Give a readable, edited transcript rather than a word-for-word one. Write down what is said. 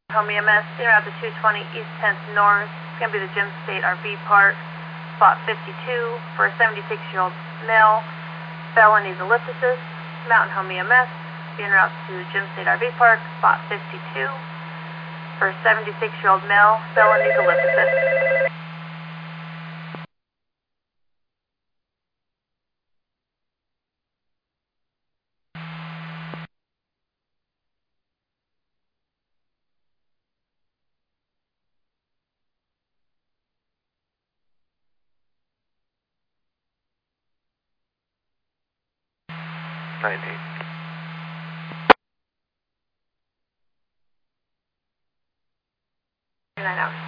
Home EMS, in route to 220 East 10th North. It's going to be the Gem State RV Park, spot 52 for a 76-year-old male, fell and needs ellipticus. Mountain Home EMS, en route to Gem State RV Park, spot 52 for a 76-year-old male, fell and needs ellipticus. Nine hours.